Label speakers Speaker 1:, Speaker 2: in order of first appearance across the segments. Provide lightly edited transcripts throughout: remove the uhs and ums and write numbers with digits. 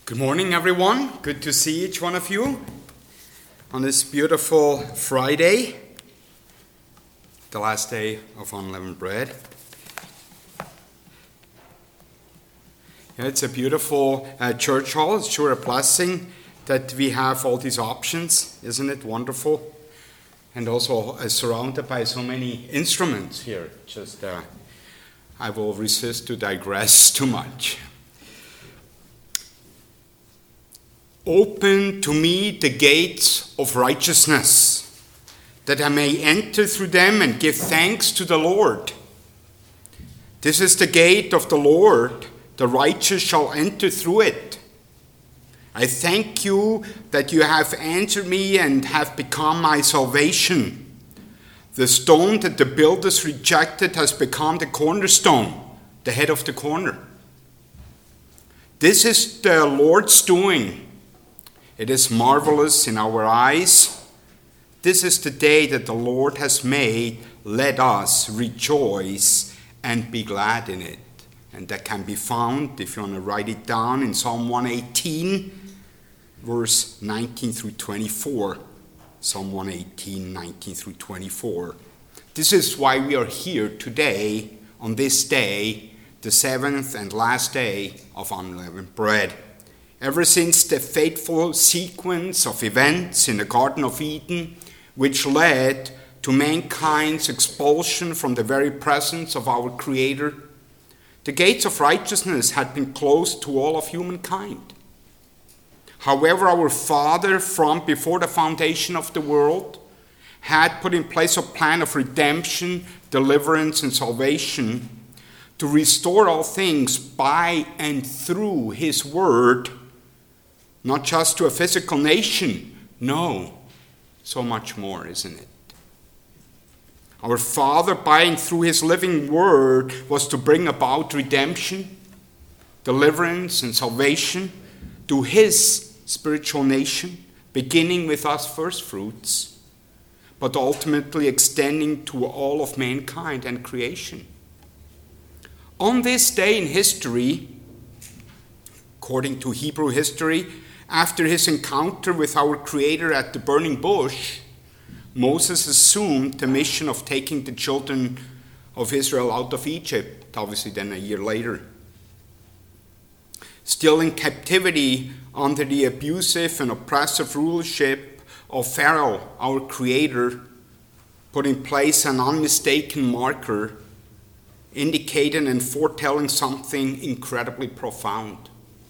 Speaker 1: Good morning, everyone. Good to see each one of you on this beautiful Friday, the last day of unleavened bread. Yeah, it's a beautiful church hall. It's sure a blessing that we have all these options. Isn't it wonderful? And also surrounded by so many instruments here. I will resist to digress too much. Open to me the gates of righteousness, that I may enter through them and give thanks to the Lord. This is the gate of the Lord, the righteous shall enter through it. I thank you that you have answered me and have become my salvation. The stone that the builders rejected has become the cornerstone, the head of the corner. This is the Lord's doing. It is marvelous in our eyes. This is the day that the Lord has made. Let us rejoice and be glad in it. And that can be found, if you want to write it down, in Psalm 118, verse 19 through 24. Psalm 118, 19 through 24. This is why we are here today, on this day, the seventh and last day of unleavened bread. Ever since the fateful sequence of events in the Garden of Eden, which led to mankind's expulsion from the very presence of our Creator, the gates of righteousness had been closed to all of humankind. However, our Father, from before the foundation of the world, had put in place a plan of redemption, deliverance, and salvation to restore all things by and through His Word, not just to a physical nation. No, so much more, isn't it? Our Father, by and through His living Word, was to bring about redemption, deliverance, and salvation to His spiritual nation, beginning with us first fruits, but ultimately extending to all of mankind and creation. On this day in history, according to Hebrew history, after his encounter with our Creator at the burning bush, Moses assumed the mission of taking the children of Israel out of Egypt, obviously then a year later. Still in captivity under the abusive and oppressive rulership of Pharaoh, our Creator put in place an unmistaken marker indicating and foretelling something incredibly profound.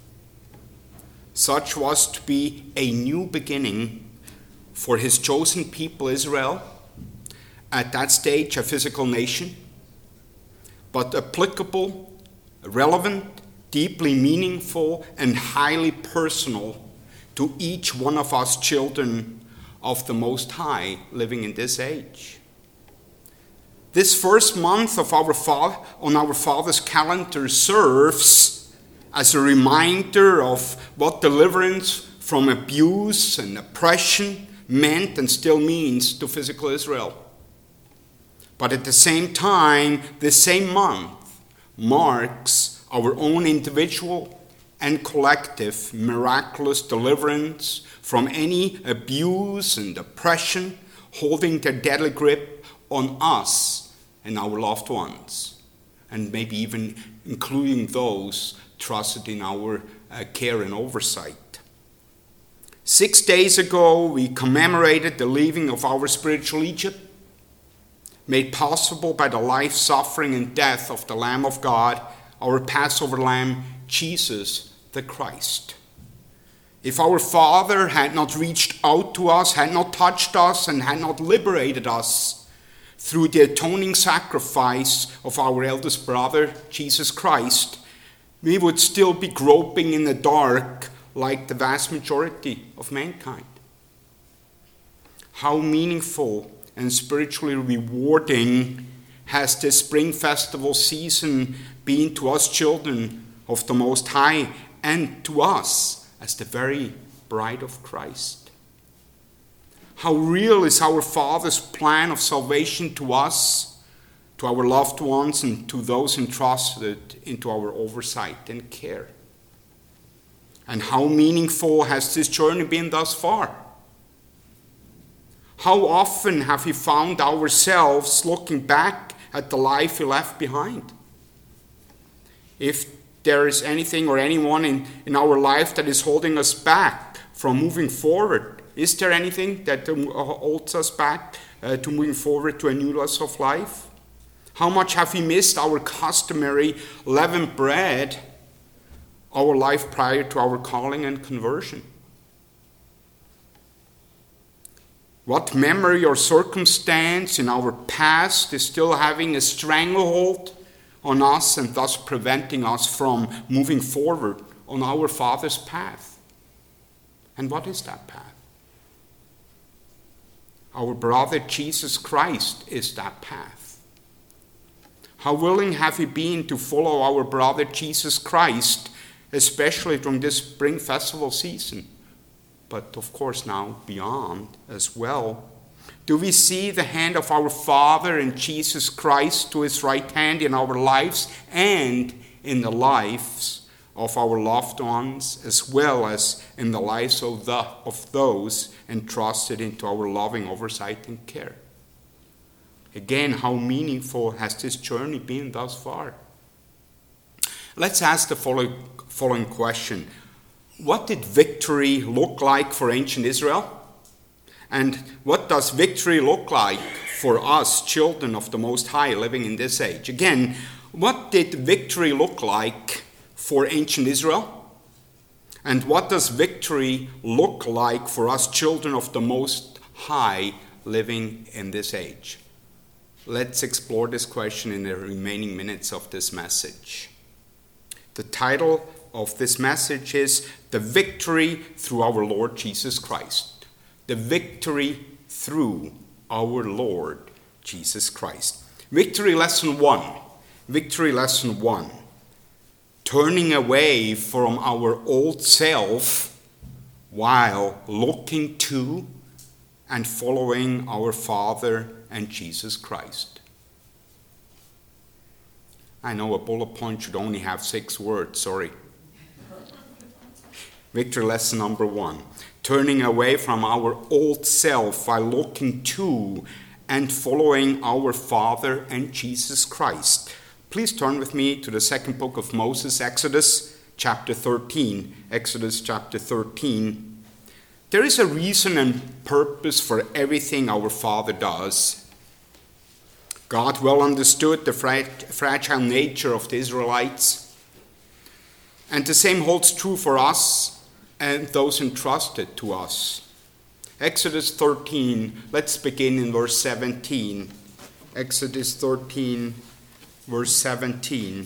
Speaker 1: Such was to be a new beginning for His chosen people Israel, at that stage a physical nation, but applicable, relevant, deeply meaningful, and highly personal to each one of us children of the Most High living in this age. This first month of on our Father's calendar serves as a reminder of what deliverance from abuse and oppression meant and still means to physical Israel. But at the same time, this same month marks our own individual and collective miraculous deliverance from any abuse and oppression holding their deadly grip on us and our loved ones, and maybe even including those trusted in our care and oversight. 6 days ago, we commemorated the leaving of our spiritual Egypt, made possible by the life, suffering, and death of the Lamb of God, our Passover Lamb, Jesus the Christ. If our Father had not reached out to us, had not touched us, and had not liberated us through the atoning sacrifice of our eldest brother, Jesus Christ, we would still be groping in the dark like the vast majority of mankind. How meaningful and spiritually rewarding has this spring festival season been to us children of the Most High and to us as the very bride of Christ. How real is our Father's plan of salvation to us, to our loved ones, and to those entrusted into our oversight and care. And how meaningful has this journey been thus far? How often have we found ourselves looking back at the life we left behind? If there is anything or anyone in our life that is holding us back from moving forward, is there anything that holds us back to moving forward to a newness of life? How much have we missed our customary leavened bread, our life prior to our calling and conversion? What memory or circumstance in our past is still having a stranglehold on us and thus preventing us from moving forward on our Father's path? And what is that path? Our brother Jesus Christ is that path. How willing have we been to follow our brother Jesus Christ, especially during this spring festival season, but of course now beyond as well? Do we see the hand of our Father in Jesus Christ to his right hand in our lives and in the lives of our loved ones, as well as in the lives of those entrusted into our loving oversight and care? Again, how meaningful has this journey been thus far? Let's ask the following question. What did victory look like for ancient Israel? And what does victory look like for us, children of the Most High, living in this age? Again, what did victory look like for ancient Israel? And what does victory look like for us, children of the Most High, living in this age? Let's explore this question in the remaining minutes of this message. The title of this message is The Victory Through Our Lord Jesus Christ. The victory through our Lord Jesus Christ. Victory lesson 1. Victory lesson 1. Turning away from our old self while looking to and following our Father and Jesus Christ. I know a bullet point should only have 6 words, sorry. Victory lesson number 1. Turning away from our old self while looking to and following our Father and Jesus Christ. Please turn with me to the second book of Moses, Exodus chapter 13. Exodus chapter 13. There is a reason and purpose for everything our Father does. God well understood the fragile nature of the Israelites. And the same holds true for us and those entrusted to us. Exodus 13, let's begin in verse 17. Exodus 13, verse 17.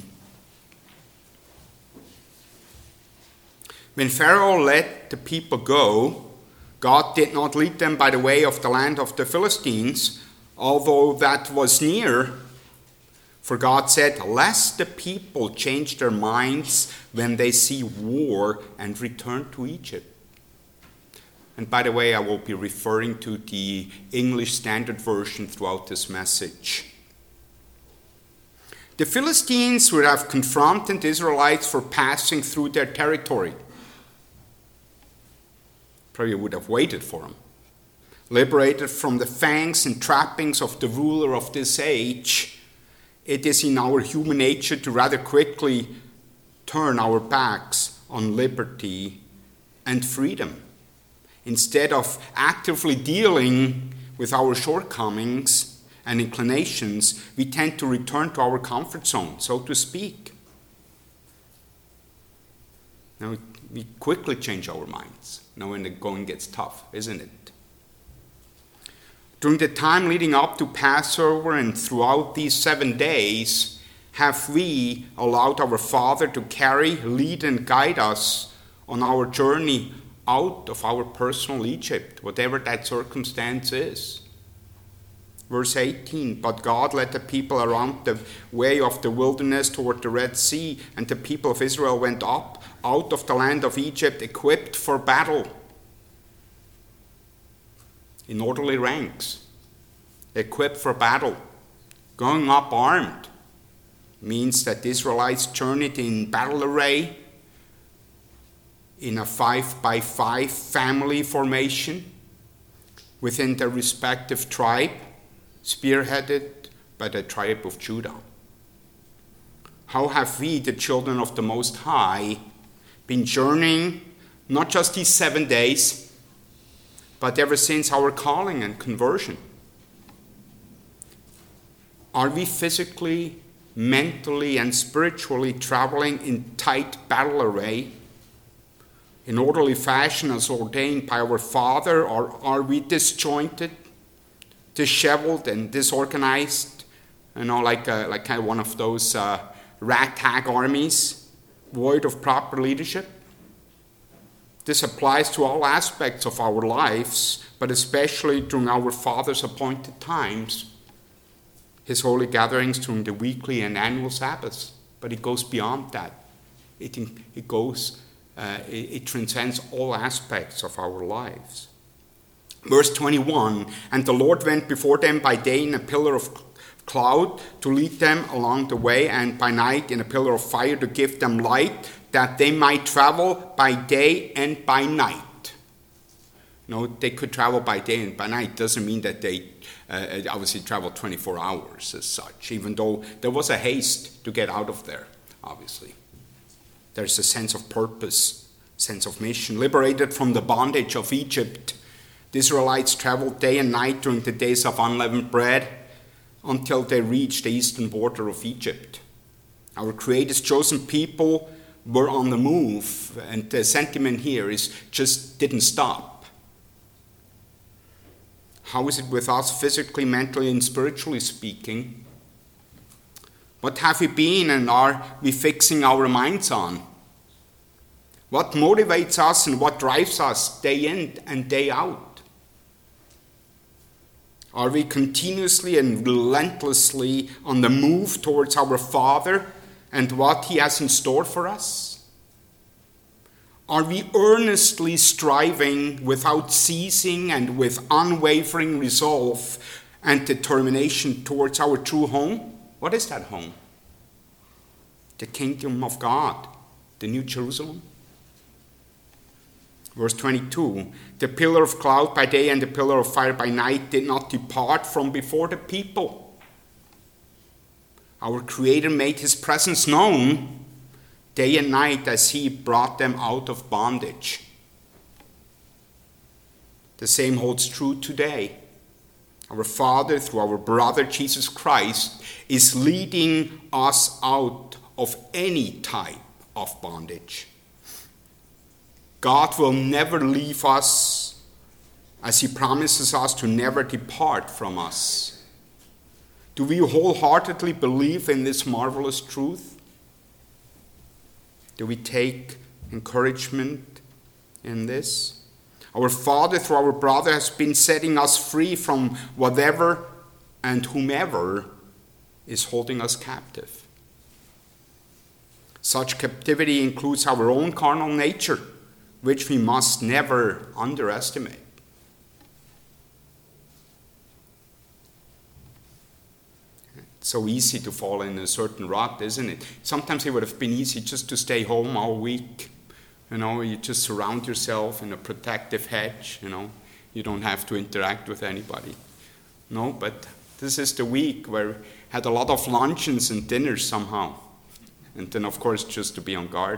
Speaker 1: When Pharaoh let the people go, God did not lead them by the way of the land of the Philistines, although that was near. For God said, lest the people change their minds when they see war and return to Egypt. And by the way, I will be referring to the English Standard Version throughout this message. The Philistines would have confronted the Israelites for passing through their territory. Probably would have waited for them. Liberated from the fangs and trappings of the ruler of this age, it is in our human nature to rather quickly turn our backs on liberty and freedom. Instead of actively dealing with our shortcomings and inclinations, we tend to return to our comfort zone, so to speak. Now, we quickly change our minds now when the going gets tough, isn't it? During the time leading up to Passover and throughout these 7 days, have we allowed our Father to carry, lead, and guide us on our journey out of our personal Egypt, whatever that circumstance is? Verse 18, but God led the people around the way of the wilderness toward the Red Sea, and the people of Israel went up out of the land of Egypt equipped for battle. In orderly ranks, equipped for battle. Going up armed means that the Israelites journeyed in battle array, in a 5-by-5 family formation within their respective tribe, spearheaded by the tribe of Judah. How have we, the children of the Most High, been journeying not just these 7 days, but ever since our calling and conversion? Are we physically, mentally, and spiritually traveling in tight battle array, in orderly fashion as ordained by our Father, or are we disjointed, disheveled, and disorganized, like kind of one of those ragtag armies, void of proper leadership? This applies to all aspects of our lives, but especially during our Father's appointed times, his holy gatherings during the weekly and annual Sabbaths. But it goes beyond that. It transcends all aspects of our lives. Verse 21, and the Lord went before them by day in a pillar of cloud to lead them along the way, and by night in a pillar of fire to give them light, that they might travel by day and by night. They could travel by day and by night. Doesn't mean that they obviously traveled 24 hours as such, even though there was a haste to get out of there, obviously. There's a sense of purpose, sense of mission. Liberated from the bondage of Egypt, the Israelites traveled day and night during the days of unleavened bread until they reached the eastern border of Egypt. Our Creator's chosen people were on the move, and the sentiment here is just didn't stop. How is it with us physically, mentally, and spiritually speaking? What have we been and are we fixing our minds on? What motivates us and what drives us day in and day out? Are we continuously and relentlessly on the move towards our Father and what he has in store for us? Are we earnestly striving without ceasing and with unwavering resolve and determination towards our true home? What is that home? The kingdom of God, the New Jerusalem. Verse 22, the pillar of cloud by day and the pillar of fire by night did not depart from before the people. Our Creator made his presence known day and night as he brought them out of bondage. The same holds true today. Our Father, through our brother Jesus Christ, is leading us out of any type of bondage. God will never leave us, as he promises us to never depart from us. Do we wholeheartedly believe in this marvelous truth? Do we take encouragement in this? Our Father, through our brother, has been setting us free from whatever and whomever is holding us captive. Such captivity includes our own carnal nature, which we must never underestimate. It's so easy to fall in a certain rut, isn't it? Sometimes it would have been easy just to stay home all week. You just surround yourself in a protective hedge, You don't have to interact with anybody. No, but this is the week where we had a lot of luncheons and dinners somehow. And then, of course, just to be on guard.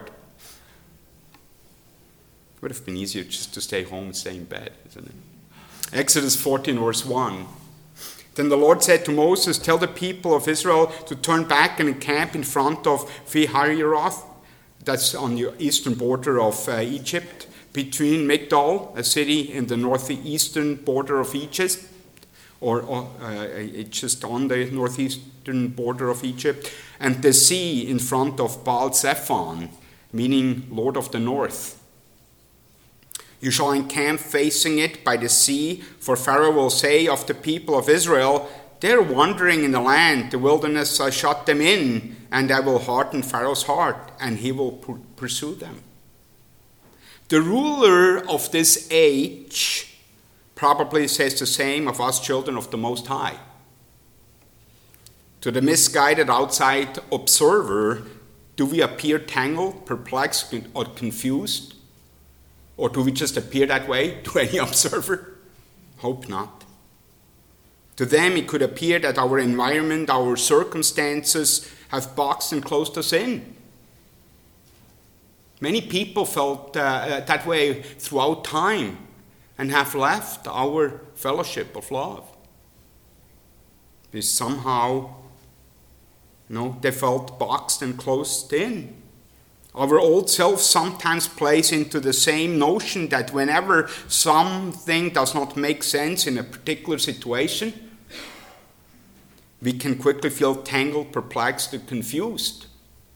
Speaker 1: It would have been easier just to stay home and stay in bed, isn't it? Exodus 14, verse 1. Then the Lord said to Moses, tell the people of Israel to turn back and encamp in front of Pi-hahiroth, that's on the eastern border of Egypt, between Migdol, a city in the northeastern border of Egypt, or just on the northeastern border of Egypt, and the sea in front of Baal-zephon, meaning Lord of the North. You shall encamp facing it by the sea, for Pharaoh will say of the people of Israel, they are wandering in the land, the wilderness I shut them in, and I will harden Pharaoh's heart, and he will pursue them. The ruler of this age probably says the same of us children of the Most High. To the misguided outside observer, do we appear tangled, perplexed, or confused? Or do we just appear that way to any observer? Hope not. To them, it could appear that our environment, our circumstances have boxed and closed us in. Many people felt that way throughout time and have left our fellowship of love. Because somehow, they felt boxed and closed in. Our old self sometimes plays into the same notion that whenever something does not make sense in a particular situation, we can quickly feel tangled, perplexed, and confused.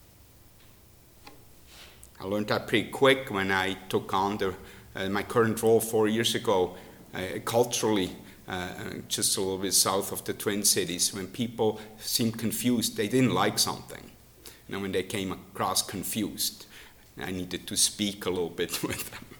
Speaker 1: I learned that pretty quick when I took on my current role 4 years ago, culturally, just a little bit south of the Twin Cities. When people seemed confused, they didn't like something. When they came across confused, I needed to speak a little bit with them.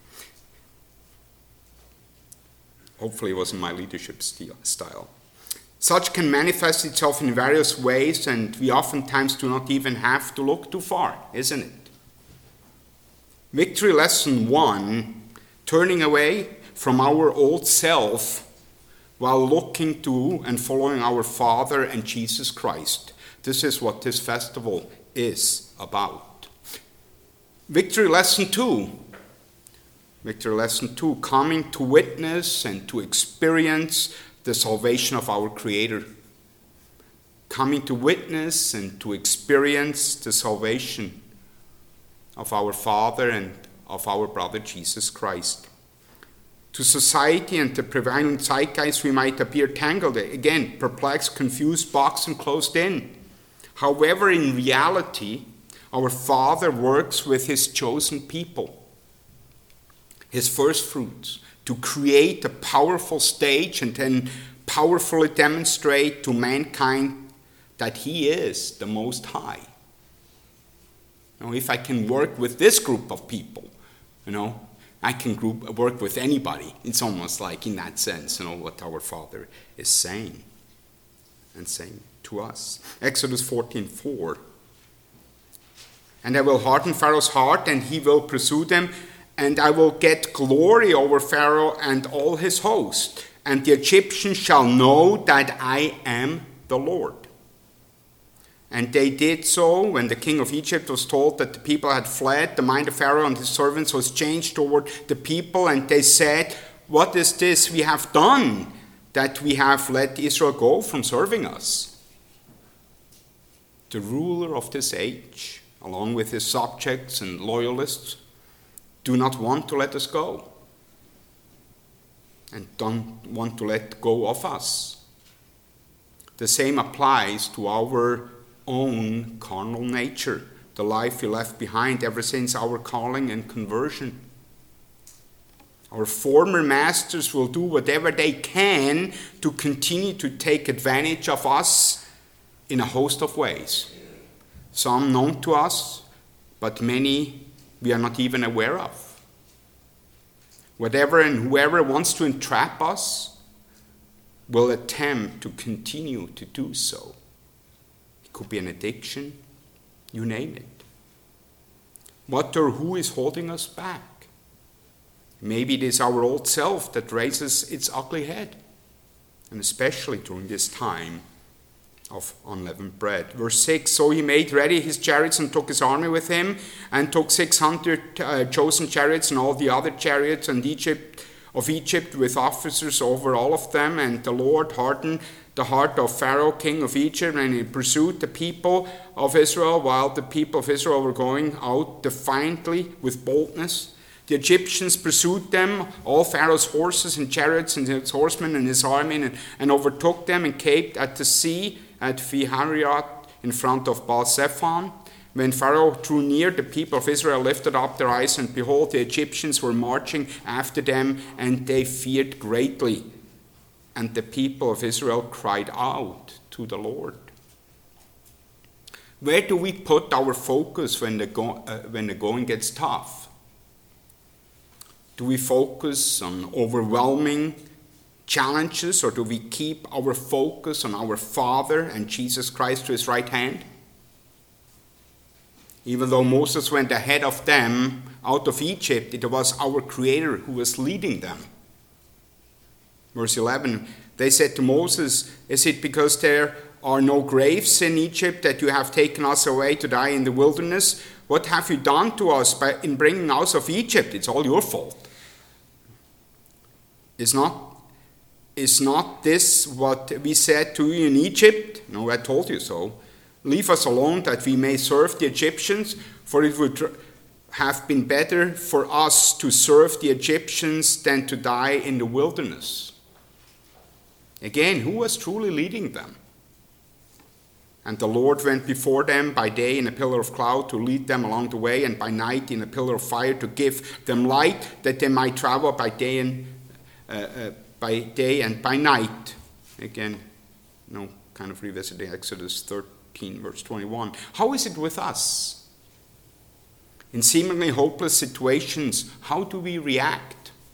Speaker 1: Hopefully it wasn't my leadership style. Such can manifest itself in various ways, and we oftentimes do not even have to look too far, isn't it? Victory lesson 1, turning away from our old self while looking to and following our Father and Jesus Christ. This is what this festival is about. Victory lesson 2. Victory lesson 2, coming to witness and to experience the salvation of our Creator. Coming to witness and to experience the salvation of our Father and of our brother Jesus Christ. To society and the prevailing zeitgeist, we might appear tangled, again, perplexed, confused, boxed, and closed in. However, in reality, our Father works with His chosen people, His first fruits, to create a powerful stage and then powerfully demonstrate to mankind that He is the Most High. If I can work with this group of people, I can work with anybody. It's almost like in that sense, what our Father is saying and saying to us. Exodus 14:4. And I will harden Pharaoh's heart, and he will pursue them, and I will get glory over Pharaoh and all his host, and the Egyptians shall know that I am the Lord. And they did so. When the king of Egypt was told that the people had fled, the mind of Pharaoh and his servants was changed toward the people, and they said, "What is this we have done, that we have let Israel go from serving us?" The ruler of this age, along with his subjects and loyalists, do not want to let us go and don't want to let go of us. The same applies to our own carnal nature, the life we left behind ever since our calling and conversion. Our former masters will do whatever they can to continue to take advantage of us in a host of ways. Some known to us, but many we are not even aware of. Whatever and whoever wants to entrap us will attempt to continue to do so. It could be an addiction, you name it. What or who is holding us back? Maybe it is our old self that raises its ugly head, and especially during this time of unleavened bread. Verse 6, so he made ready his chariots and took his army with him, and took 600 chosen chariots and all the other chariots of Egypt with officers over all of them. And the Lord hardened the heart of Pharaoh, king of Egypt, and he pursued the people of Israel, while the people of Israel were going out defiantly with boldness. The Egyptians pursued them, all Pharaoh's horses and chariots and his horsemen and his army, and overtook them and camped at the sea at Pihahirot in front of Baal-zephon. When Pharaoh drew near, the people of Israel lifted up their eyes, and behold, the Egyptians were marching after them, and they feared greatly. And the people of Israel cried out to the Lord. Where do we put our focus when the going gets tough? Do we focus on overwhelming challenges, or do we keep our focus on our Father and Jesus Christ to his right hand? Even though Moses went ahead of them out of Egypt, it was our Creator who was leading them. Verse 11, they said to Moses, is it because there are no graves in Egypt that you have taken us away to die in the wilderness? What have you done to us in bringing us out of Egypt? It's all your fault. Is not this what we said to you in Egypt? No, I told you so. Leave us alone that we may serve the Egyptians, for it would have been better for us to serve the Egyptians than to die in the wilderness. Again, who was truly leading them? And the Lord went before them by day in a pillar of cloud to lead them along the way, and by night in a pillar of fire to give them light, that they might travel by day and by night. Again, kind of revisiting Exodus 13, verse 21. How is it with us? In seemingly hopeless situations, how do we react?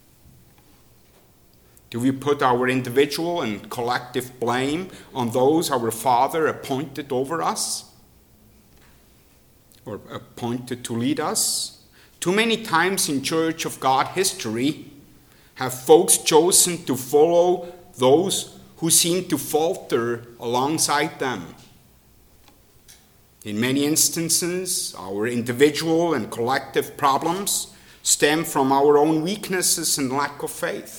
Speaker 1: Do we put our individual and collective blame on those our Father appointed over us? Or appointed to lead us? Too many times in Church of God history have folks chosen to follow those who seem to falter alongside them. In many instances, our individual and collective problems stem from our own weaknesses and lack of faith.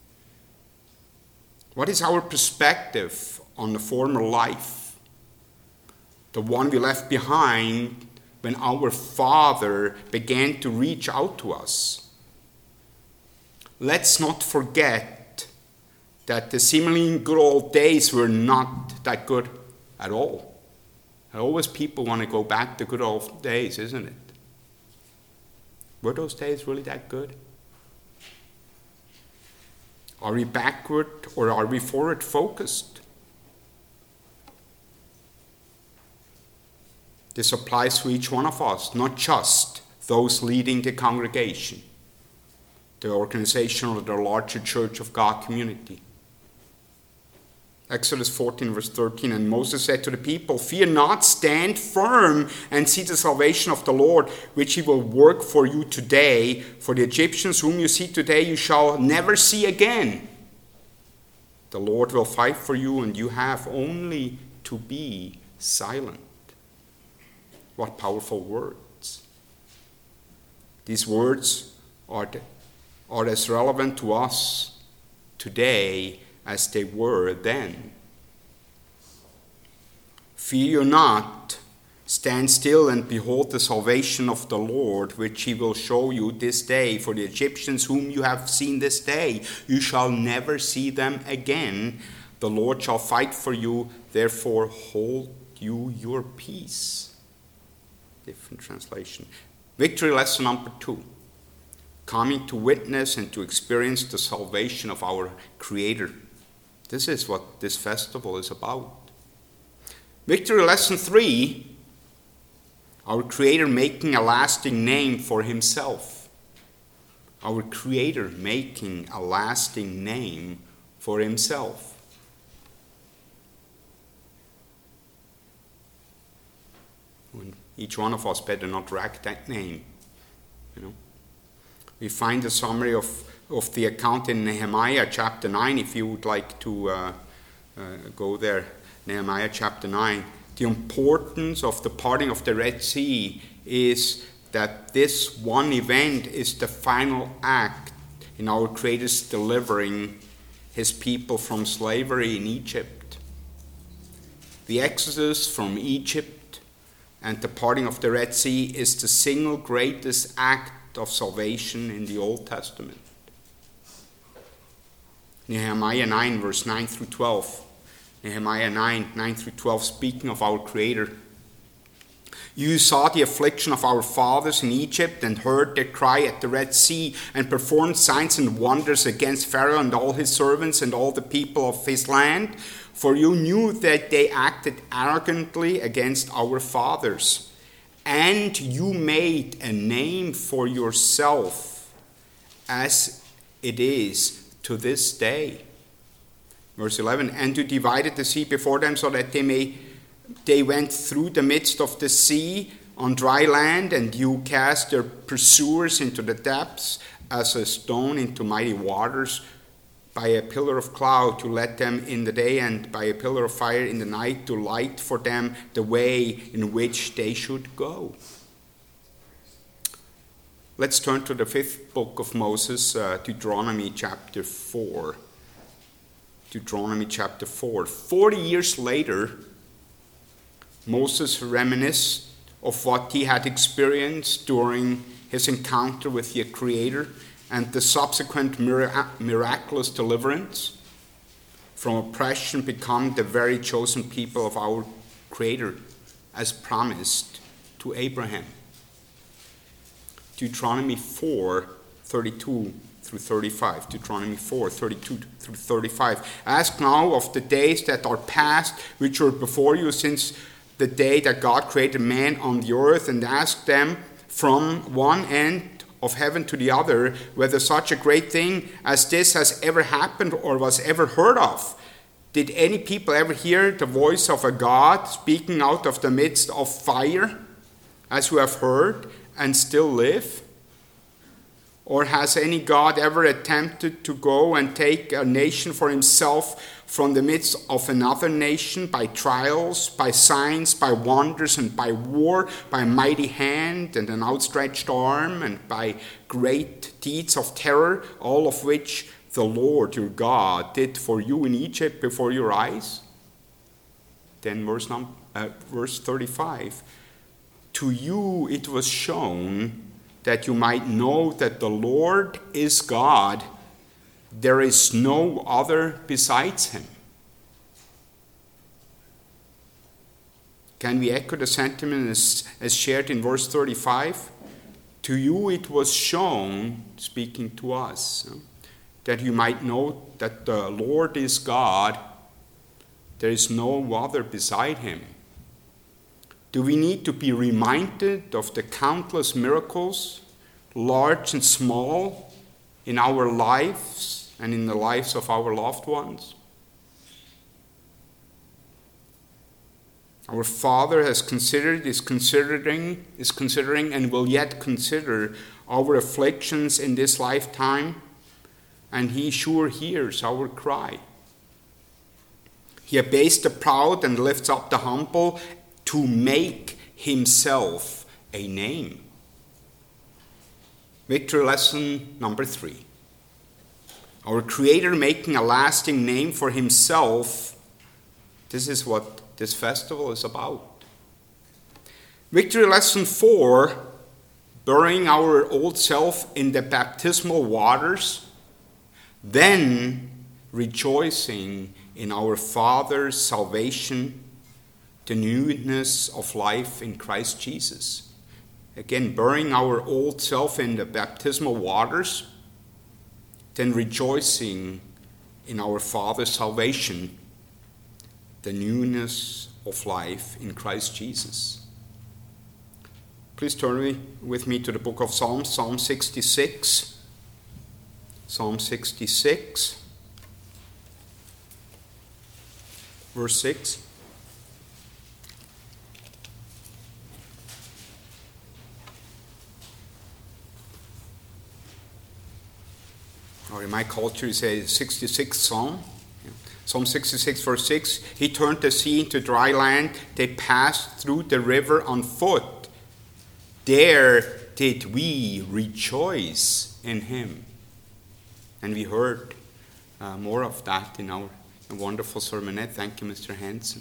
Speaker 1: What is our perspective on the former life? The one we left behind when our Father began to reach out to us. Let's not forget that the seemingly good old days were not that good at all. And always people want to go back to good old days, isn't it? Were those days really that good? Are we backward or are we forward focused? This applies to each one of us, not just those leading the congregation, the organization or the larger Church of God community. Exodus 14, verse 13, and Moses said to the people, fear not, stand firm and see the salvation of the Lord, which he will work for you today. For the Egyptians whom you see today, you shall never see again. The Lord will fight for you, and you have only to be silent. What powerful words. These words are as relevant to us today as they were then. Fear you not, stand still and behold the salvation of the Lord, which he will show you this day. For the Egyptians whom you have seen this day, you shall never see them again. The Lord shall fight for you, therefore hold you your peace. Different translation. Victory lesson number 2. Coming to witness and to experience the salvation of our Creator. This is what this festival is about. Victory lesson 3, our Creator making a lasting name for himself. Our Creator making a lasting name for himself. And each one of us better not wreck that name. We find a summary of the account in Nehemiah chapter 9, if you would like to go there. Nehemiah chapter 9. The importance of the parting of the Red Sea is that this one event is the final act in our Creator's delivering his people from slavery in Egypt. The exodus from Egypt and the parting of the Red Sea is the single greatest act of salvation in the Old Testament. Nehemiah 9, verse 9 through 12. Nehemiah 9 through 12, speaking of our Creator. You saw the affliction of our fathers in Egypt and heard their cry at the Red Sea and performed signs and wonders against Pharaoh and all his servants and all the people of his land. For you knew that they acted arrogantly against our fathers. And you made a name for yourself as it is to this day. Verse 11, and you divided the sea before them so that they went through the midst of the sea on dry land, and you cast their pursuers into the depths as a stone into mighty waters, by a pillar of cloud to let them in the day, and by a pillar of fire in the night to light for them the way in which they should go. Let's turn to the 5th book of Moses, Deuteronomy chapter 4. Deuteronomy chapter 4. 40 years later, Moses reminisced of what he had experienced during his encounter with the Creator and the subsequent miraculous deliverance from oppression, become the very chosen people of our Creator, as promised to Abraham. Deuteronomy 4:32 through 35. Deuteronomy 4:32 through 35. Ask now of the days that are past, which were before you since the day that God created man on the earth, and ask them from one end of heaven to the other, whether such a great thing as this has ever happened or was ever heard of. Did any people ever hear the voice of a God speaking out of the midst of fire, as you have heard, and still live? Or has any God ever attempted to go and take a nation for himself from the midst of another nation by trials, by signs, by wonders, and by war, by a mighty hand and an outstretched arm, and by great deeds of terror, all of which the Lord your God did for you in Egypt before your eyes? Then verse 35. To you it was shown that you might know that the Lord is God. There is no other besides him. Can we echo the sentiment as shared in verse 35? To you it was shown, speaking to us, that you might know that the Lord is God. There is no other beside him. Do we need to be reminded of the countless miracles, large and small, in our lives and in the lives of our loved ones? Our Father is considering, and will yet consider our afflictions in this lifetime, and he sure hears our cry. He abases the proud and lifts up the humble, to make himself a name. Victory lesson number 3. Our Creator making a lasting name for himself. This is what this festival is about. Victory lesson 4. Burying our old self in the baptismal waters, then rejoicing in our Father's salvation, the newness of life in Christ Jesus. Again, burying our old self in the baptismal waters, then rejoicing in our Father's salvation, the newness of life in Christ Jesus. Please turn with me to the book of Psalms, Psalm 66. Psalm 66, verse 6. Or in my culture, it's a 66th Psalm. Psalm 66, verse 6. He turned the sea into dry land. They passed through the river on foot. There did we rejoice in him. And we heard more of that in our wonderful sermonette. Thank you, Mr. Hansen.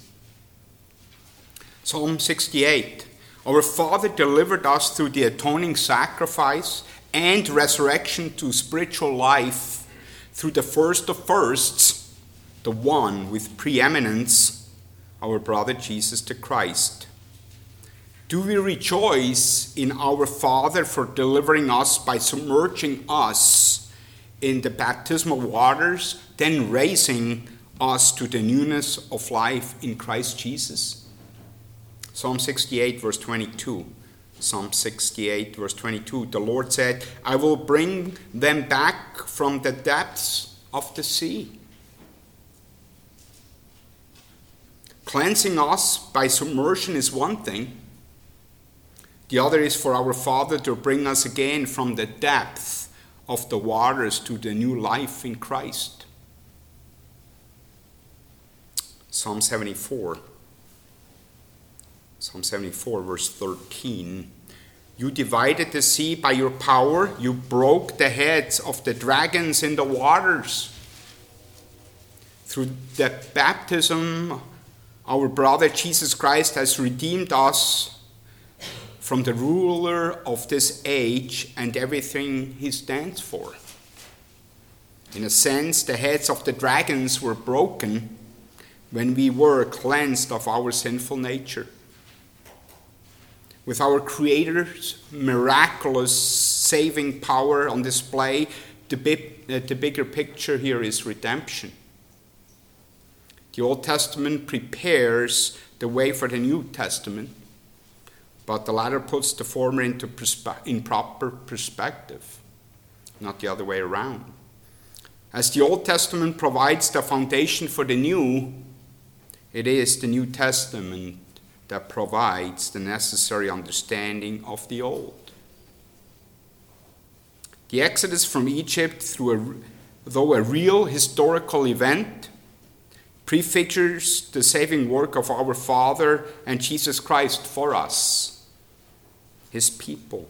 Speaker 1: Psalm 68. Our Father delivered us through the atoning sacrifice and resurrection to spiritual life through the first of firsts, the one with preeminence, our brother Jesus the Christ. Do we rejoice in our Father for delivering us by submerging us in the baptismal waters, then raising us to the newness of life in Christ Jesus? Psalm 68, verse 22. Psalm 68, verse 22. The Lord said, I will bring them back from the depths of the sea. Cleansing us by submersion is one thing, The other is for our Father to bring us again from the depth of the waters to the new life in Christ. Psalm 74. Psalm 74, verse 13. You divided the sea by your power. You broke the heads of the dragons in the waters. Through the baptism, our brother Jesus Christ has redeemed us from the ruler of this age and everything he stands for. In a sense, the heads of the dragons were broken when we were cleansed of our sinful nature. With our Creator's miraculous saving power on display, the bigger picture here is redemption. The Old Testament prepares the way for the New Testament, but the latter puts the former in proper perspective, not the other way around. As the Old Testament provides the foundation for the New, it is the New Testament that provides the necessary understanding of the Old. The Exodus from Egypt, though a real historical event, prefigures the saving work of our Father and Jesus Christ for us, his people.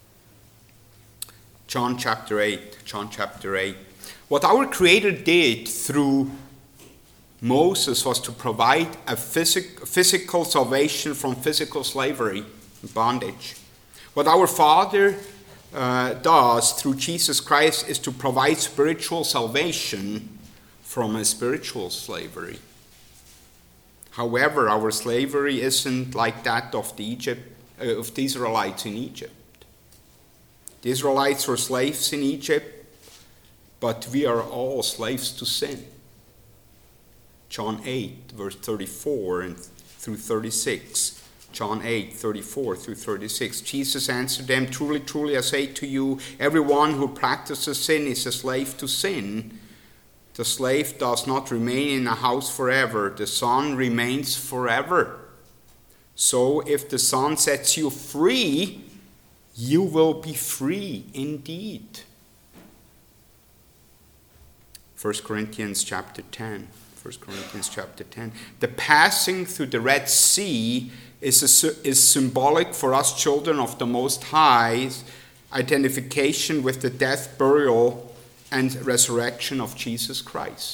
Speaker 1: John chapter 8. What our Creator did through Moses was to provide a physical salvation from physical slavery and bondage. What our Father does through Jesus Christ is to provide spiritual salvation from a spiritual slavery. However, our slavery isn't like that of the Israelites in Egypt. The Israelites were slaves in Egypt, but we are all slaves to sin. John 8, verse 34 through 36. John 8, 34 through 36. Jesus answered them, Truly, truly, I say to you, everyone who practices sin is a slave to sin. The slave does not remain in a house forever. The Son remains forever. So if the Son sets you free, you will be free indeed. 1 Corinthians chapter 10. The passing through the Red Sea is symbolic for us children of the Most High's identification with the death, burial, and resurrection of Jesus Christ.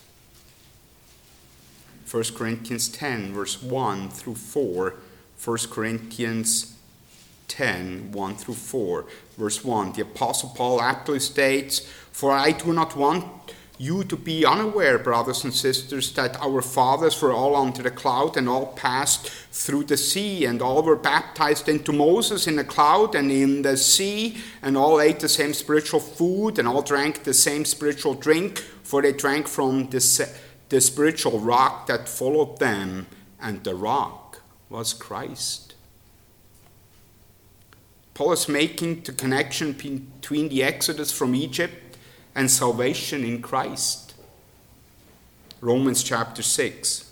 Speaker 1: 1 Corinthians 10, verse 1 through 4. 1 Corinthians 10, 1 through 4. Verse 1, the Apostle Paul aptly states, For I do not want you to be unaware, brothers and sisters, that our fathers were all under the cloud and all passed through the sea, and all were baptized into Moses in the cloud and in the sea, and all ate the same spiritual food, and all drank the same spiritual drink, for they drank from the spiritual rock that followed them, and the rock was Christ. Paul is making the connection between the Exodus from Egypt and salvation in Christ. Romans chapter 6.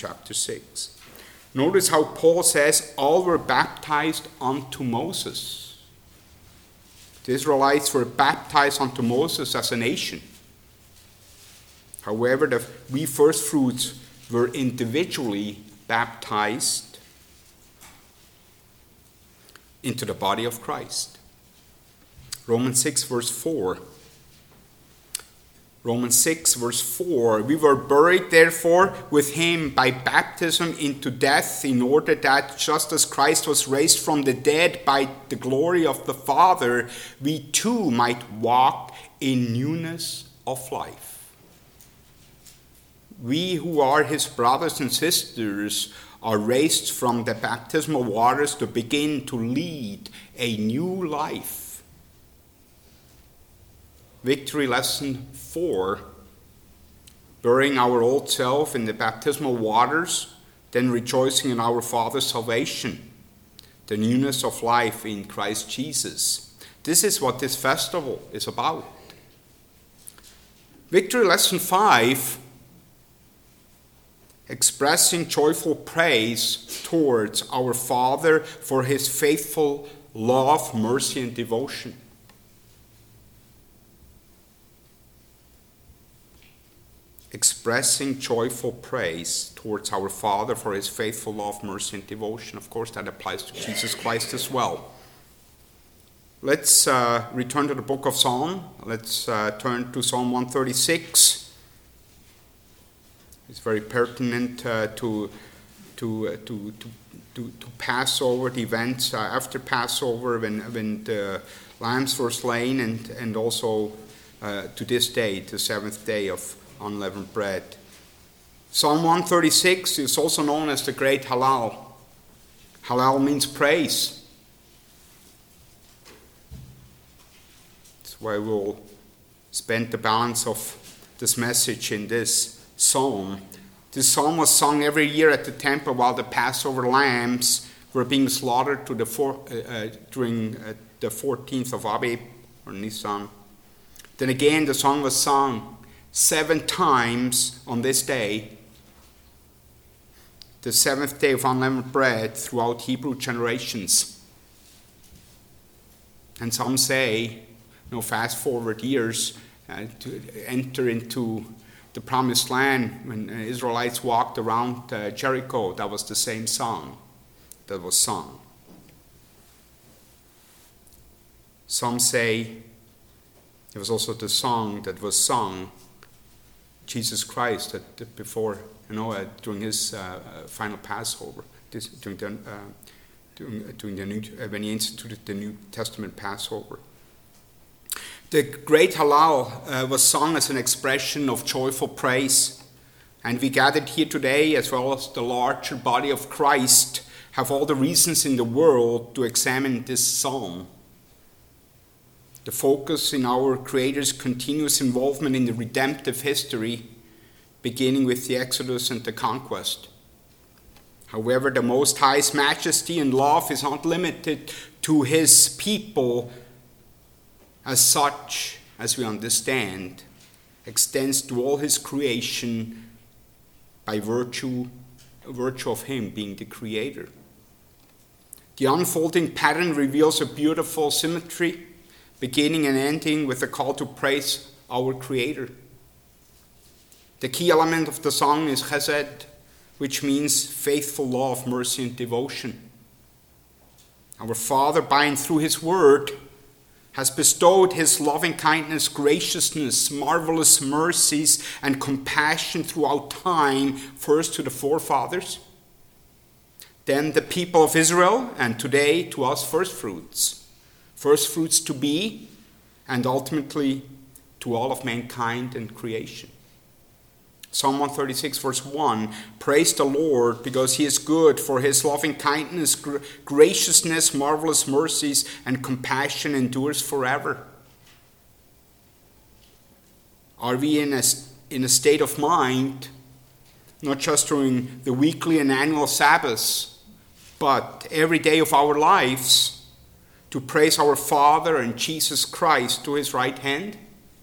Speaker 1: Notice how Paul says all were baptized unto Moses. The Israelites were baptized unto Moses as a nation. However, we first fruits were individually baptized into the body of Christ. Romans 6 verse 4. Romans 6, verse 4, we were buried, therefore, with him by baptism into death, in order that, just as Christ was raised from the dead by the glory of the Father, we too might walk in newness of life. We who are his brothers and sisters are raised from the baptismal waters to begin to lead a new life. Victory lesson 4, burying our old self in the baptismal waters, then rejoicing in our Father's salvation, the newness of life in Christ Jesus. This is what this festival is about. Victory lesson 5, expressing joyful praise towards our Father for his faithful love, mercy, and devotion. Expressing joyful praise towards our Father for his faithful love, mercy, and devotion. Of course, that applies to Jesus Christ as well. Let's return to the book of Psalm. Let's turn to Psalm 136. It's very pertinent to Passover, the events after Passover when the lambs were slain, and also to this day, the seventh day of unleavened bread. Psalm 136 is also known as the Great Hallel. Hallel means praise. That's why we'll spend the balance of this message in this psalm. This psalm was sung every year at the temple while the Passover lambs were being slaughtered during the 14th of Abib or Nisan. Then again, the song was sung 7 times on this day, the 7th day of unleavened bread, throughout Hebrew generations. And some say, fast forward years to enter into the promised land when Israelites walked around Jericho. That was the same song that was sung. Some say it was also the song that was sung Jesus Christ before, during his final Passover, when he instituted the New Testament Passover. The Great Hallel was sung as an expression of joyful praise, and we gathered here today, as well as the larger body of Christ, have all the reasons in the world to examine this psalm. The focus in our Creator's continuous involvement in the redemptive history, beginning with the Exodus and the conquest. However, the Most High's majesty and love is not limited to his people as such, as we understand, extends to all his creation by virtue of him being the Creator. The unfolding pattern reveals a beautiful symmetry, beginning and ending with a call to praise our Creator. The key element of the song is chesed, which means faithful love, mercy, and devotion. Our Father, by and through his word, has bestowed his loving kindness, graciousness, marvelous mercies, and compassion throughout time, first to the forefathers, then the people of Israel, and today to us first fruits to be, and ultimately to all of mankind and creation. Psalm 136 verse 1, praise the Lord because he is good, for his loving kindness, graciousness, marvelous mercies, and compassion endures forever. Are we in a state of mind, not just during the weekly and annual Sabbaths, but every day of our lives, to praise our Father and Jesus Christ to his right hand?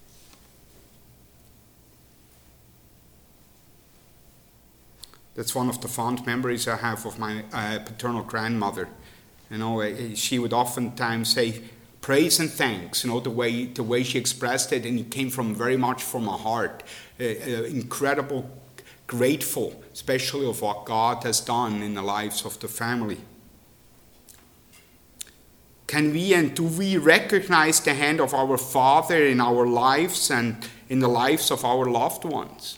Speaker 1: That's one of the fond memories I have of my paternal grandmother. She would oftentimes say praise and thanks. The way she expressed it, and it came very much from her heart. Incredible, grateful, especially of what God has done in the lives of the family. Can we and do we recognize the hand of our Father in our lives and in the lives of our loved ones?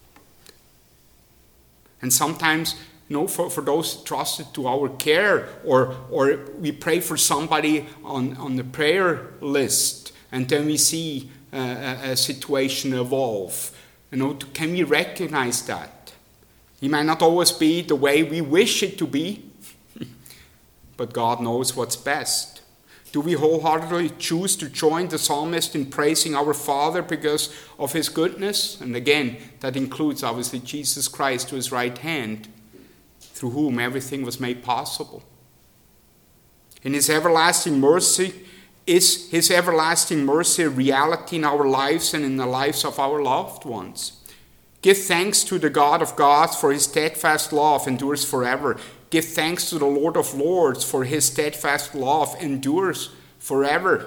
Speaker 1: And sometimes, for those trusted to our care, or we pray for somebody on the prayer list, and then we see a situation evolve. Can we recognize that? It might not always be the way we wish it to be, but God knows what's best. Do we wholeheartedly choose to join the psalmist in praising our Father because of his goodness? And again, that includes obviously Jesus Christ to his right hand, through whom everything was made possible. In his everlasting mercy, is his everlasting mercy a reality in our lives and in the lives of our loved ones? Give thanks to the God of gods, for his steadfast love endures forever. Give thanks to the Lord of lords, for his steadfast love endures forever.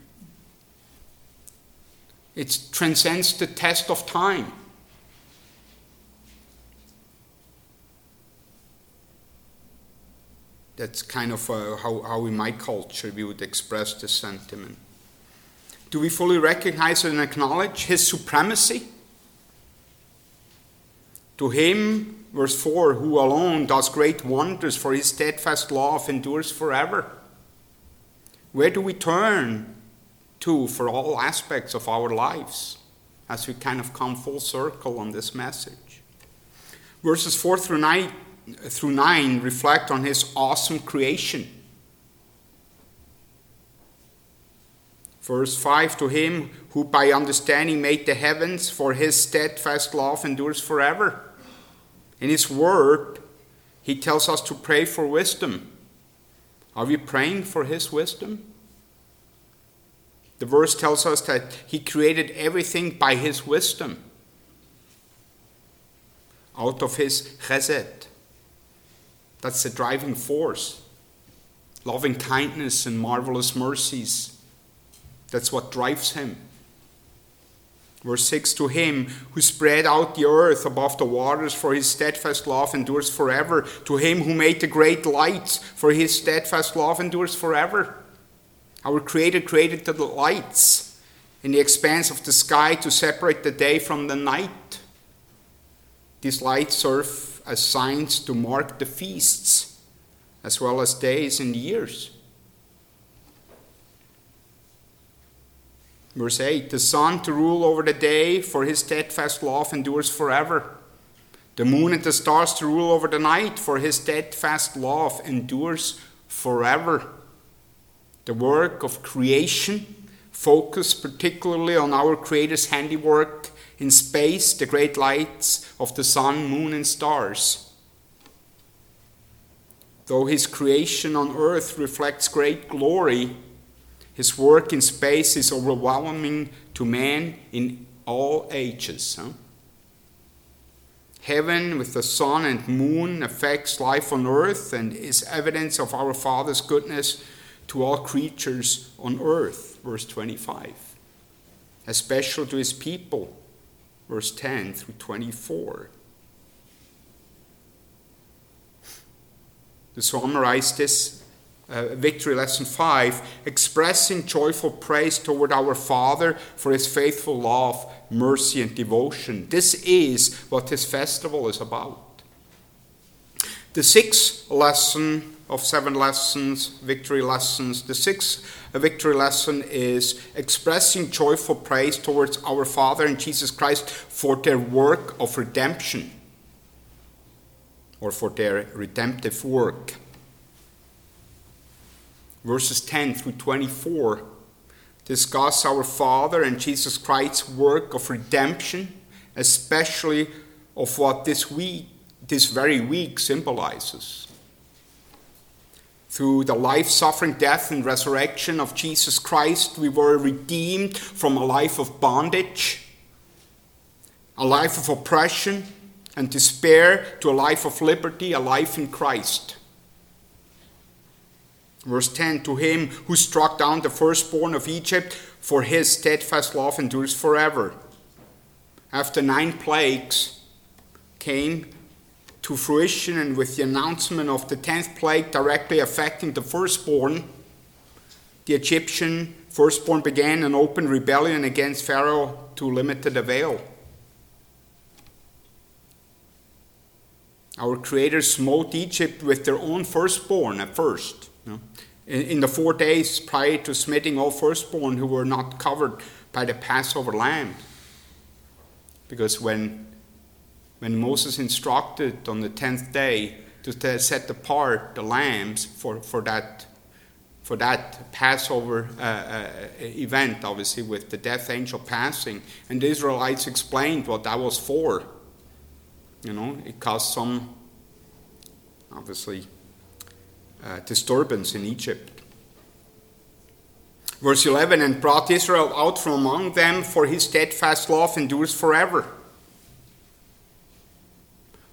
Speaker 1: It transcends the test of time. That's kind of how in my culture we would express this sentiment. Do we fully recognize and acknowledge his supremacy? To him, verse 4, who alone does great wonders, for his steadfast love endures forever. Where do we turn to for all aspects of our lives as we kind of come full circle on this message? Verses 4 through 9 reflect on his awesome creation. Verse 5, to him who by understanding made the heavens, for his steadfast love endures forever. In his word, he tells us to pray for wisdom. Are we praying for his wisdom? The verse tells us that he created everything by his wisdom, out of his chesed. That's the driving force. Loving kindness and marvelous mercies. That's what drives him. Verse 6, to him who spread out the earth above the waters, for his steadfast love endures forever. To him who made the great lights, for his steadfast love endures forever. Our Creator created the lights in the expanse of the sky to separate the day from the night. These lights serve as signs to mark the feasts, as well as days and years. Verse 8, the sun to rule over the day, for his steadfast love endures forever. The moon and the stars to rule over the night, for his steadfast love endures forever. The work of creation focused particularly on our Creator's handiwork in space, the great lights of the sun, moon, and stars. Though his creation on earth reflects great glory, his work in space is overwhelming to man in all ages. Heaven with the sun and moon affects life on earth and is evidence of our Father's goodness to all creatures on earth. Verse 25. Especially to his people. Verse 10 through 24. To summarize this Victory Lesson 5, expressing joyful praise toward our Father for his faithful love, mercy, and devotion. This is what this festival is about. The sixth lesson of 7 lessons, victory lessons, the sixth victory lesson is expressing joyful praise towards our Father and Jesus Christ for their work of redemption, or for their redemptive work. Verses 10 through 24 discuss our Father and Jesus Christ's work of redemption, especially of what this very week symbolizes. Through the life, suffering, death, and resurrection of Jesus Christ, we were redeemed from a life of bondage, a life of oppression and despair, to a life of liberty, a life in Christ. Verse 10, to him who struck down the firstborn of Egypt, for his steadfast love endures forever. After 9 plagues came to fruition, and with the announcement of the 10th plague directly affecting the firstborn, the Egyptian firstborn began an open rebellion against Pharaoh to limited avail. Our Creator smote Egypt with their own firstborn at first. In the 4 days prior to smiting all firstborn who were not covered by the Passover lamb. Because when Moses instructed on the 10th day to set apart the lambs for that Passover event, obviously with the death angel passing, and the Israelites explained what that was for. It caused some, obviously, disturbance in Egypt. Verse 11, and brought Israel out from among them, for his steadfast love endures forever.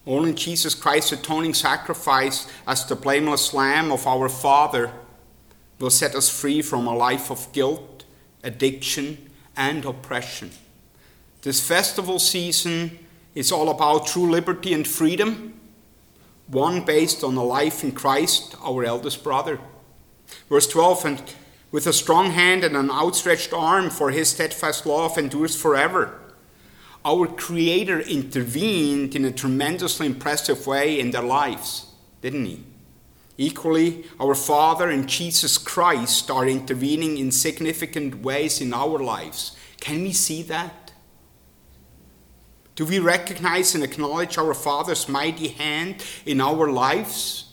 Speaker 1: Only Jesus Christ's atoning sacrifice as the blameless Lamb of our Father will set us free from a life of guilt, addiction, and oppression. This festival season is all about true liberty and freedom, one based on a life in Christ, our eldest brother. Verse 12, and with a strong hand and an outstretched arm, for his steadfast love endures forever. Our Creator intervened in a tremendously impressive way in their lives, didn't he? Equally, our Father and Jesus Christ are intervening in significant ways in our lives. Can we see that? Do we recognize and acknowledge our Father's mighty hand in our lives?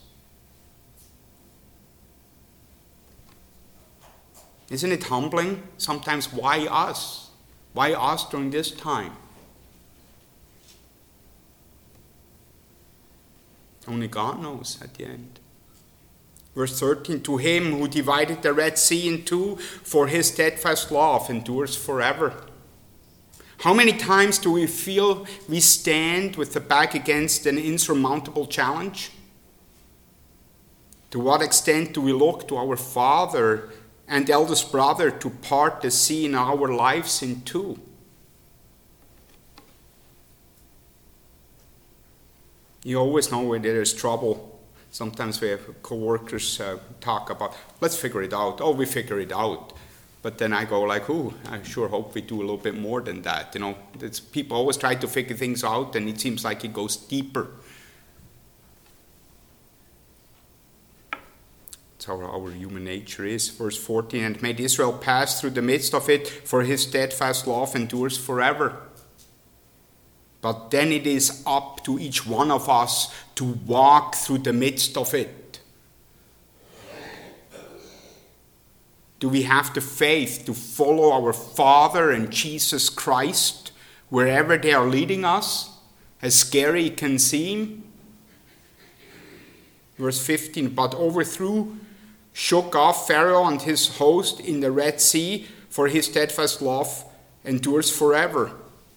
Speaker 1: Isn't it humbling? Sometimes, why us? Why us during this time? Only God knows at the end. Verse 13, to him who divided the Red Sea in two, for his steadfast love endures forever. How many times do we feel we stand with the back against an insurmountable challenge? To what extent do we look to our Father and eldest brother to part the sea in our lives in two? You always know when there is trouble. Sometimes we have co-workers talk about, let's figure it out. Oh, we figure it out. But then I go like, I sure hope we do a little bit more than that. You know, people always try to figure things out, and it seems like it goes deeper. That's how our human nature is. Verse 14, and made Israel pass through the midst of it, for his steadfast love endures forever. But then it is up to each one of us to walk through the midst of it. Do we have the faith to follow our Father and Jesus Christ wherever they are leading us, as scary it can seem? Verse 15, but overthrew, shook off Pharaoh and his host in the Red Sea, for his steadfast love endures forever.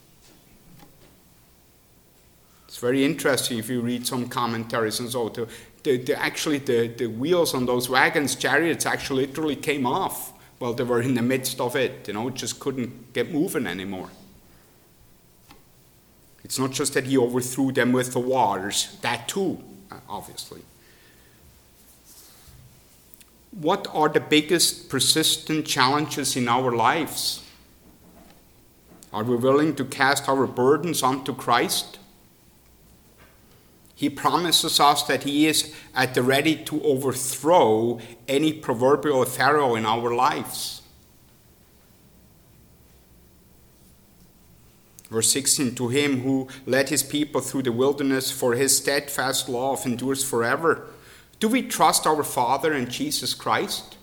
Speaker 1: It's very interesting if you read some commentaries and so. The wheels on those wagons, chariots, actually literally came off while they were in the midst of it. You know, it just couldn't get moving anymore. It's not just that he overthrew them with the waters. That too, obviously. What are the biggest persistent challenges in our lives? Are we willing to cast our burdens onto Christ? He promises us that he is at the ready to overthrow any proverbial Pharaoh in our lives. Verse 16, to him who led his people through the wilderness, for his steadfast love endures forever. Do we trust our Father and Jesus Christ?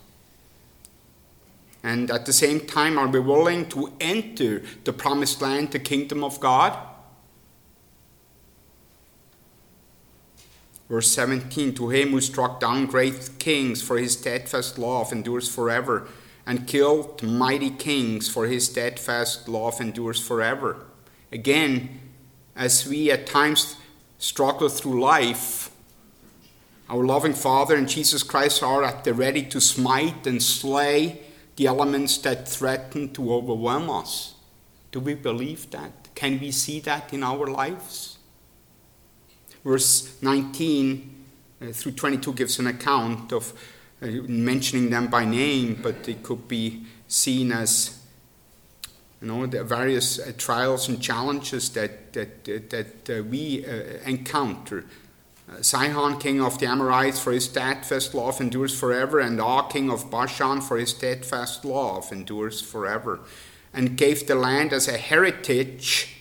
Speaker 1: And at the same time, are we willing to enter the promised land, the kingdom of God? Verse 17, to him who struck down great kings, for his steadfast love endures forever, and killed mighty kings, for his steadfast love endures forever. Again, as we at times struggle through life, our loving Father and Jesus Christ are at the ready to smite and slay the elements that threaten to overwhelm us. Do we believe that? Can we see that in our lives? Verse 19 through 22 gives an account of mentioning them by name, but it could be seen as, the various trials and challenges that we encounter. Sihon, king of the Amorites, for his steadfast love endures forever, and Og, king of Bashan, for his steadfast love endures forever, and gave the land as a heritage.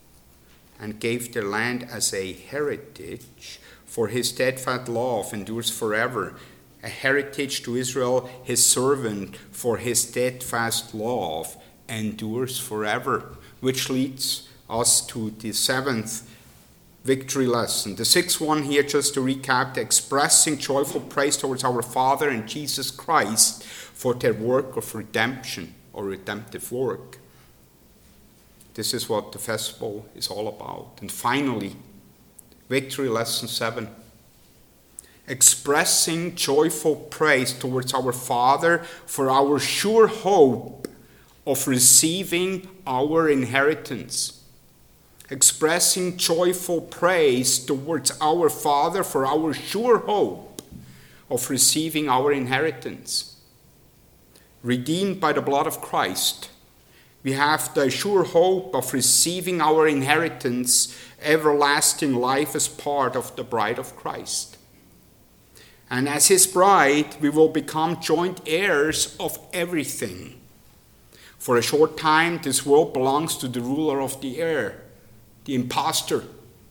Speaker 1: For his steadfast love endures forever. A heritage to Israel, his servant, for his steadfast love endures forever. Which leads us to the seventh victory lesson. The sixth one here, just to recap, expressing joyful praise towards our Father and Jesus Christ for their work of redemption or redemptive work. This is what the festival is all about. And finally, Victory Lesson 7. Expressing joyful praise towards our Father for our sure hope of receiving our inheritance. Expressing joyful praise towards our Father for our sure hope of receiving our inheritance. Redeemed by the blood of Christ, we have the sure hope of receiving our inheritance, everlasting life, as part of the bride of Christ. And as his bride, we will become joint heirs of everything. For a short time, this world belongs to the ruler of the air, the impostor.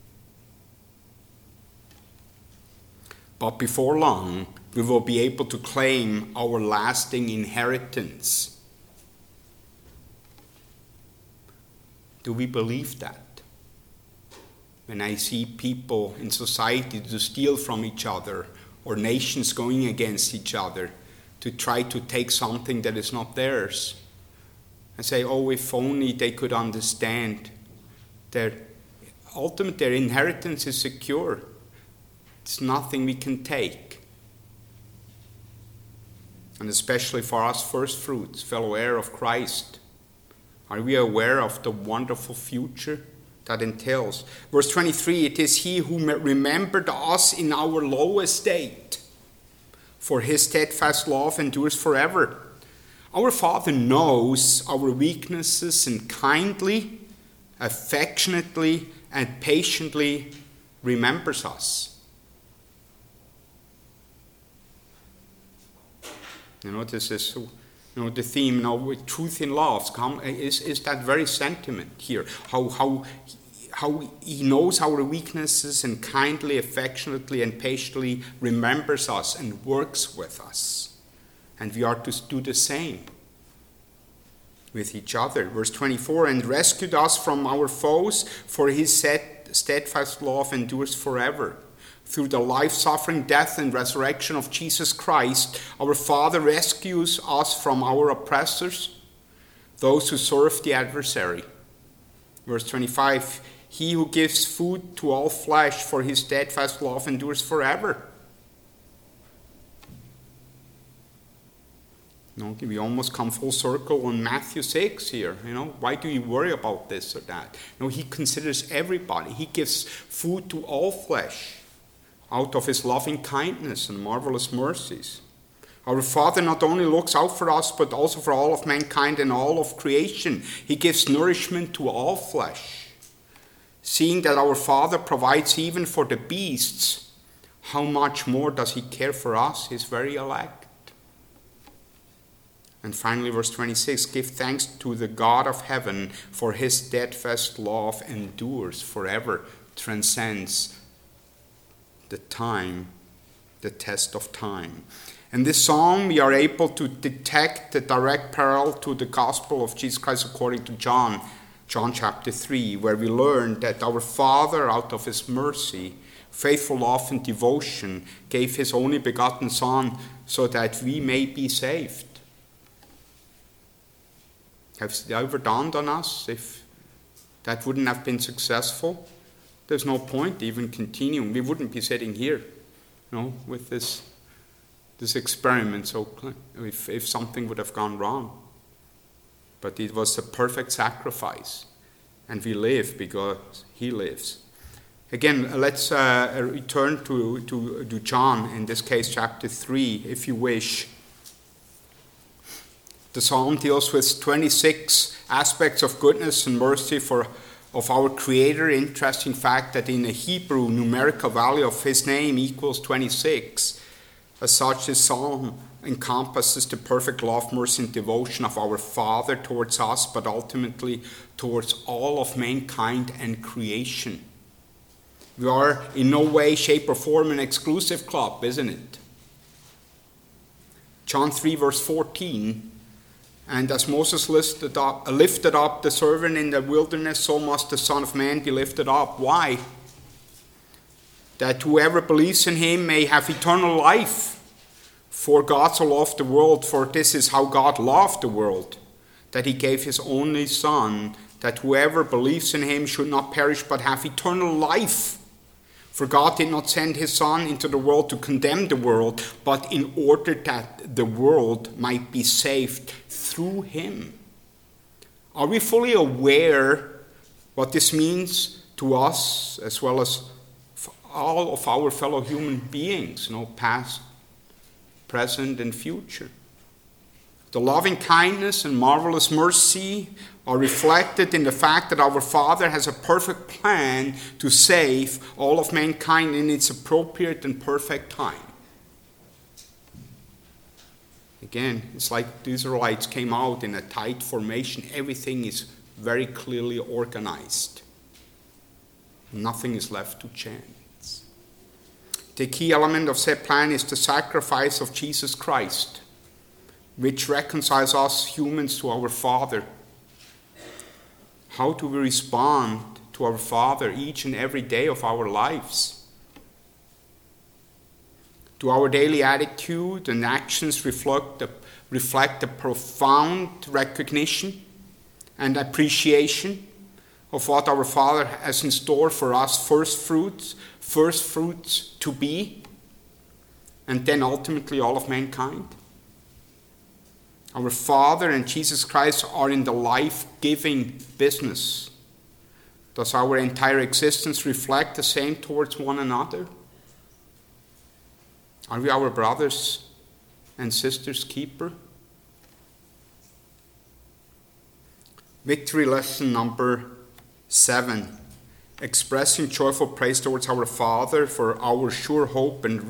Speaker 1: But before long, we will be able to claim our lasting inheritance. Do we believe that? When I see people in society to steal from each other, or nations going against each other to try to take something that is not theirs, I say, oh, if only they could understand their inheritance is secure. It's nothing we can take. And especially for us first fruits, fellow heir of Christ, are we aware of the wonderful future that entails? Verse 23, it is he who remembered us in our low estate, for his steadfast love endures forever. Our Father knows our weaknesses and kindly, affectionately, and patiently remembers us. This is the theme with truth in love is that very sentiment here. How he knows our weaknesses and kindly, affectionately, and patiently remembers us and works with us. And we are to do the same with each other. Verse 24, and rescued us from our foes, for his steadfast love endures forever. Through the life, suffering, death, and resurrection of Jesus Christ, our Father rescues us from our oppressors, those who serve the adversary. Verse 25, he who gives food to all flesh, for his steadfast love endures forever. We almost come full circle on Matthew 6 here. Why do you worry about this or that? He considers everybody. He gives food to all flesh out of his loving kindness and marvelous mercies. Our Father not only looks out for us, but also for all of mankind and all of creation. He gives nourishment to all flesh. Seeing that our Father provides even for the beasts, how much more does he care for us, his very elect? And finally, verse 26, give thanks to the God of heaven, for his steadfast love endures forever, transcends the test of time. In this psalm, we are able to detect the direct parallel to the gospel of Jesus Christ according to John chapter 3, where we learn that our Father, out of his mercy, faithful love, and devotion, gave his only begotten Son so that we may be saved. Has it ever dawned on us if that wouldn't have been successful? There's no point even continuing. We wouldn't be sitting here, with this experiment. So if something would have gone wrong, but it was a perfect sacrifice, and we live because he lives. Again, let's return to John, in this case, chapter 3, if you wish. The psalm deals with 26 aspects of goodness and mercy of our Creator. Interesting fact that in the Hebrew, numerical value of his name equals 26. As such, this psalm encompasses the perfect love, mercy, and devotion of our Father towards us, but ultimately towards all of mankind and creation. We are in no way, shape, or form an exclusive club, isn't it? John 3, verse 14. And as Moses lifted up the servant in the wilderness, so must the Son of Man be lifted up. Why? That whoever believes in him may have eternal life. For God so loved the world, for this is how God loved the world, that he gave his only Son, that whoever believes in him should not perish but have eternal life. For God did not send his Son into the world to condemn the world, but in order that the world might be saved through him. Are we fully aware what this means to us as well as all of our fellow human beings, past, present, and future? The loving kindness and marvelous mercy are reflected in the fact that our Father has a perfect plan to save all of mankind in its appropriate and perfect time. Again, it's like the Israelites came out in a tight formation. Everything is very clearly organized. Nothing is left to chance. The key element of said plan is the sacrifice of Jesus Christ, which reconciles us humans to our Father. How do we respond to our Father each and every day of our lives? Do our daily attitude and actions reflect the profound recognition and appreciation of what our Father has in store for us, first fruits to be, and then ultimately all of mankind? Our Father and Jesus Christ are in the life-giving business. Does our entire existence reflect the same towards one another? Are we our brothers and sisters' keeper? Victory lesson number 7. Expressing joyful praise towards our Father for our sure hope and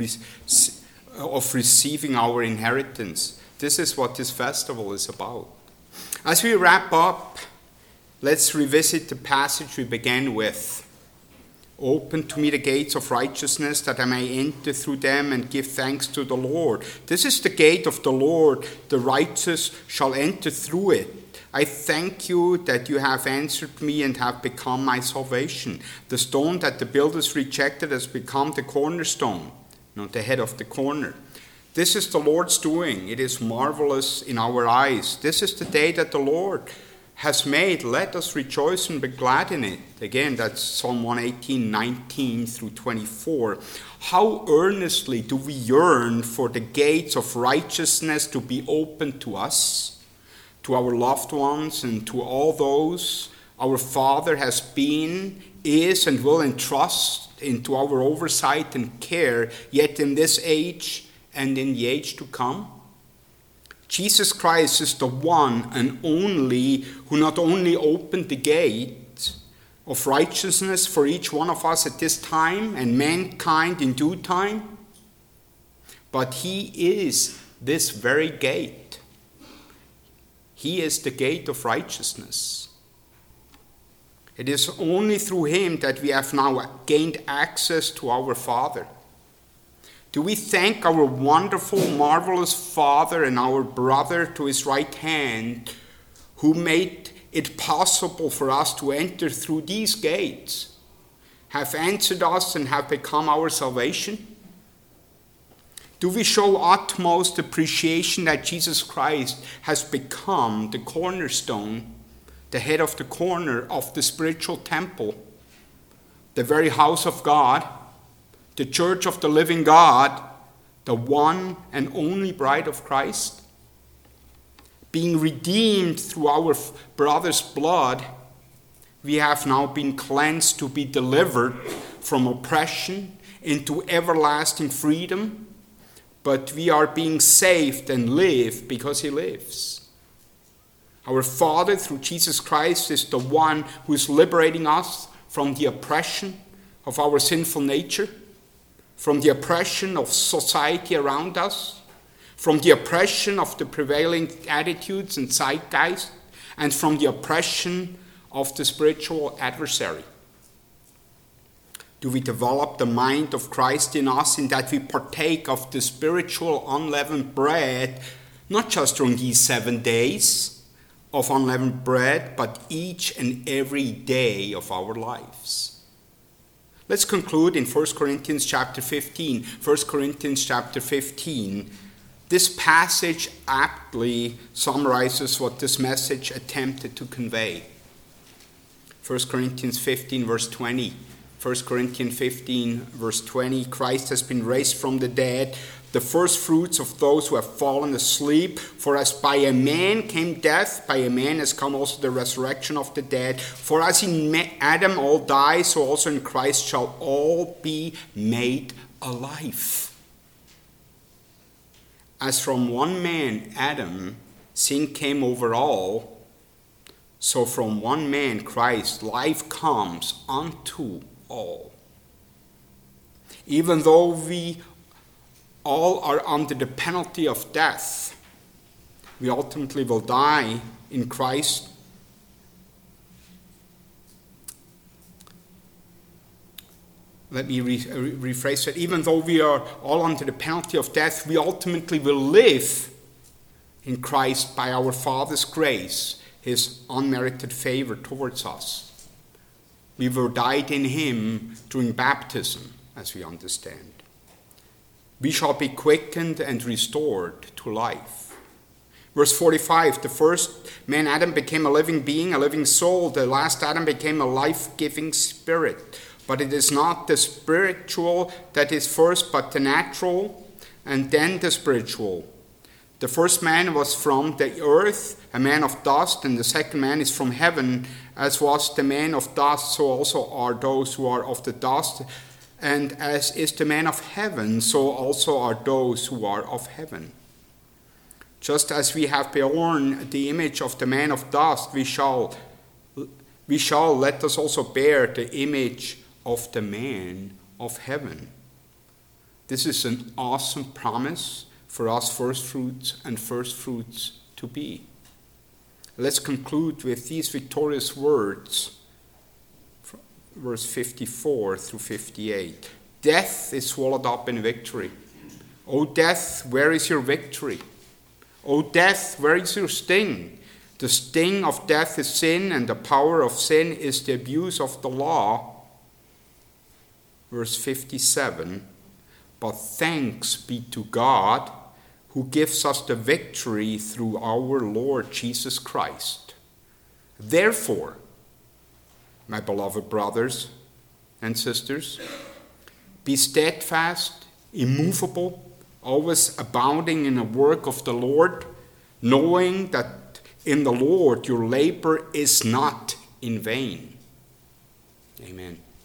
Speaker 1: of receiving our inheritance. This is what this festival is about. As we wrap up, let's revisit the passage we began with. Open to me the gates of righteousness, that I may enter through them and give thanks to the Lord. This is the gate of the Lord. The righteous shall enter through it. I thank you that you have answered me and have become my salvation. The stone that the builders rejected has become the cornerstone, the head of the corner. This is the Lord's doing. It is marvelous in our eyes. This is the day that the Lord has made. Let us rejoice and be glad in it. Again, that's Psalm 118, 19 through 24. How earnestly do we yearn for the gates of righteousness to be opened to us, to our loved ones, and to all those our Father has been, is, and will entrust into our oversight and care, yet in this age and in the age to come. Jesus Christ is the one and only who not only opened the gate of righteousness for each one of us at this time and mankind in due time, but he is this very gate. He is the gate of righteousness. It is only through him that we have now gained access to our Father. Do we thank our wonderful, marvelous Father and our brother to his right hand, who made it possible for us to enter through these gates, have answered us and have become our salvation? Do we show utmost appreciation that Jesus Christ has become the cornerstone, the head of the corner of the spiritual temple, the very house of God, the church of the living God, the one and only bride of Christ? Being redeemed through our brother's blood, we have now been cleansed to be delivered from oppression into everlasting freedom, but we are being saved and live because he lives. Our Father, through Jesus Christ, is the one who is liberating us from the oppression of our sinful nature, from the oppression of society around us, from the oppression of the prevailing attitudes and zeitgeist, and from the oppression of the spiritual adversary. Do we develop the mind of Christ in us in that we partake of the spiritual unleavened bread, not just during these 7 days of unleavened bread, but each and every day of our lives? Let's conclude in 1 Corinthians chapter 15. 1 Corinthians chapter 15. This passage aptly summarizes what this message attempted to convey. 1 Corinthians 15 verse 20. 1 Corinthians 15, verse 20, Christ has been raised from the dead, the first fruits of those who have fallen asleep. For as by a man came death, by a man has come also the resurrection of the dead. For as in Adam all die, so also in Christ shall all be made alive. As from one man, Adam, sin came over all, so from one man, Christ, life comes unto all. Even though we all are under the penalty of death, we ultimately will die in Christ. Let me rephrase that. Even though we are all under the penalty of death, we ultimately will live in Christ by our Father's grace, his unmerited favor towards us. We were died in him during baptism, as we understand. We shall be quickened and restored to life. Verse 45, the first man Adam became a living being, a living soul. The last Adam became a life-giving spirit. But it is not the spiritual that is first, but the natural, and then the spiritual. The first man was from the earth, a man of dust, and the second man is from heaven. As was the man of dust, so also are those who are of the dust. And as is the man of heaven, so also are those who are of heaven. Just as we have borne the image of the man of dust, we shall let us also bear the image of the man of heaven. This is an awesome promise for us first fruits to be. Let's conclude with these victorious words. Verse 54 through 58. Death is swallowed up in victory. O death, where is your victory? O death, where is your sting? The sting of death is sin, and the power of sin is the abuse of the law. Verse 57. But thanks be to God, who gives us the victory through our Lord Jesus Christ. Therefore, my beloved brothers and sisters, be steadfast, immovable, always abounding in the work of the Lord, knowing that in the Lord your labor is not in vain. Amen.